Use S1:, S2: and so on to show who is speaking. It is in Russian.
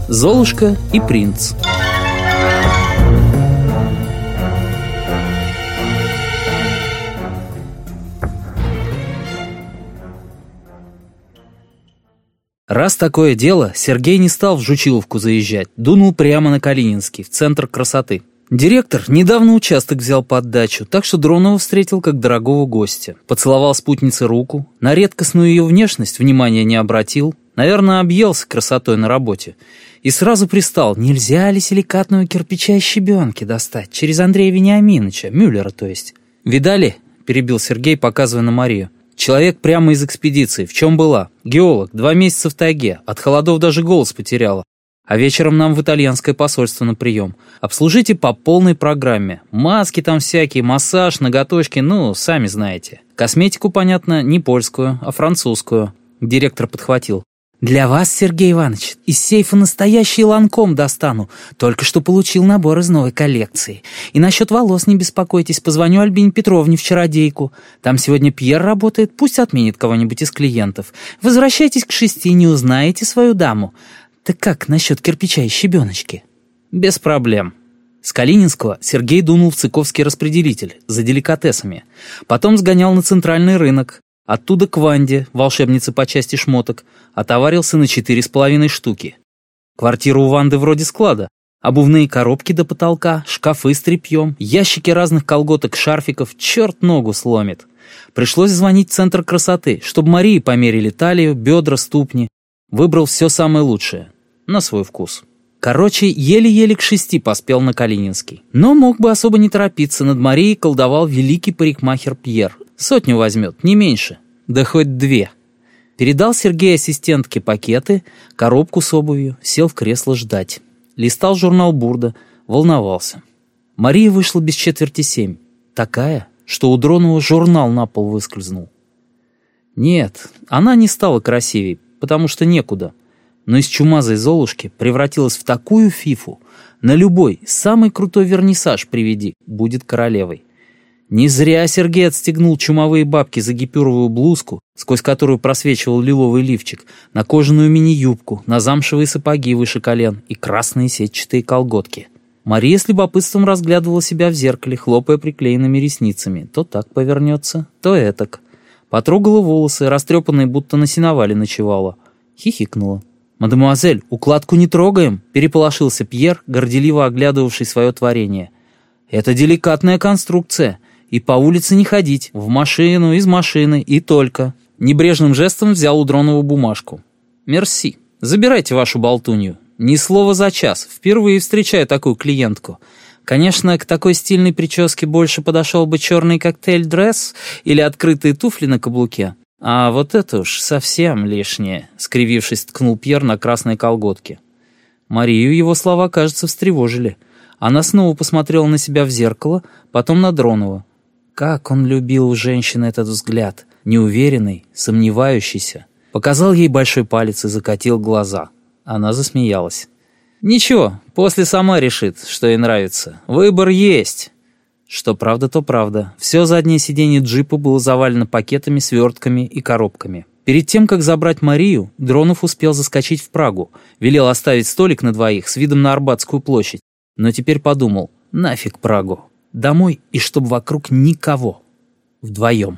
S1: Золушка и принц. Раз такое дело, Сергей не стал в Жучиловку заезжать, дунул прямо на Калининский, в центр красоты. Директор недавно участок взял под отдачу, так что Дронова встретил как дорогого гостя. Поцеловал спутнице руку, на редкостную ее внешность внимания не обратил, наверное, объелся красотой на работе. И сразу пристал, нельзя ли силикатного кирпича из щебенки достать, через Андрея Вениаминовича, Мюллера, то есть. «Видали?» — перебил Сергей, показывая на Марию. «Человек прямо из экспедиции. В чем была? Геолог, 2 месяца в тайге, от холодов даже голос потеряла. А вечером нам в итальянское посольство на прием. Обслужите по полной программе. Маски там всякие, массаж, ноготочки, ну, сами знаете. Косметику, понятно, не польскую, а французскую». Директор подхватил. «Для вас, Сергей Иванович, из сейфа настоящий Ланком достану. Только что получил набор из новой коллекции. И насчет волос не беспокойтесь, позвоню Альбине Петровне в чародейку. Там сегодня Пьер работает, пусть отменит кого-нибудь из клиентов. Возвращайтесь к 6, не узнаете свою даму. Так как насчет кирпича и щебеночки?» «Без проблем». С Калининского Сергей дунул в Цыковский распределитель за деликатесами. Потом сгонял на центральный рынок. Оттуда к Ванде, волшебнице по части шмоток, отоварился на 4,5 штуки. Квартира у Ванды вроде склада. Обувные коробки до потолка, шкафы с тряпьем, ящики разных колготок, шарфиков, черт ногу сломит. Пришлось звонить в центр красоты, чтобы Марии померили талию, бедра, ступни. Выбрал все самое лучшее, на свой вкус. Короче, еле-еле к 6 поспел на Калининский. Но мог бы особо не торопиться, над Марией колдовал великий парикмахер Пьер. 100 возьмет, не меньше, да хоть 2. Передал Сергей ассистентке пакеты, коробку с обувью, сел в кресло ждать. Листал журнал «Бурда», волновался. Мария вышла без 6:45. Такая, что у Дронова журнал на пол выскользнул. Нет, она не стала красивей, потому что некуда. Но из чумазой Золушки превратилась в такую фифу, на любой, самый крутой вернисаж приведи, будет королевой. Не зря Сергей отстегнул чумовые бабки за гипюровую блузку, сквозь которую просвечивал лиловый лифчик, на кожаную мини-юбку, на замшевые сапоги выше колен и красные сетчатые колготки. Мария с любопытством разглядывала себя в зеркале, хлопая приклеенными ресницами. То так повернется, то этак. Потрогала волосы, растрепанные, будто на сеновале ночевала. Хихикнула. «Мадемуазель, укладку не трогаем?» — переполошился Пьер, горделиво оглядывавший свое творение. «Это деликатная конструкция. И по улице не ходить, в машину, из машины, и только». Небрежным жестом взял у Дронова бумажку. «Мерси. Забирайте вашу болтунью. Ни слова за час. Впервые встречаю такую клиентку. Конечно, к такой стильной прическе больше подошел бы черный коктейль-дресс или открытые туфли на каблуке. А вот это уж совсем лишнее», — скривившись, ткнул Пьер на красные колготки. Марию его слова, кажется, встревожили. Она снова посмотрела на себя в зеркало, потом на Дронова. Как он любил у женщины этот взгляд, неуверенный, сомневающийся. Показал ей большой палец и закатил глаза. Она засмеялась. «Ничего, после сама решит, что ей нравится. Выбор есть». Что правда, то правда. Все заднее сиденье джипа было завалено пакетами, свертками и коробками. Перед тем, как забрать Марию, Дронов успел заскочить в Прагу. Велел оставить столик на 2 с видом на Арбатскую площадь. Но теперь подумал, нафиг Прагу. Домой, и чтоб вокруг никого. Вдвоем.